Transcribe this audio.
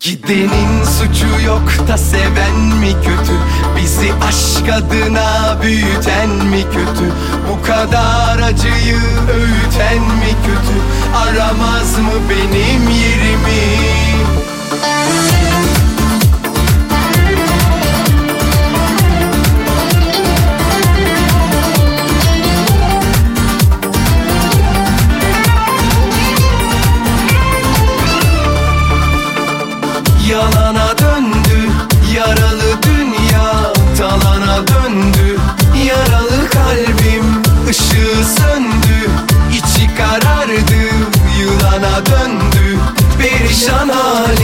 Gidenin suçu yok da seven mi kötü? Bizi aşk adına büyüten mi kötü? Bu kadar acıyı öğüten mi kötü? Aramaz mı benim yerimi? Yalana döndü yaralı dünya, talana döndü yaralı kalbim. Işığı söndü, içi karardı, yılana döndü perişan halim.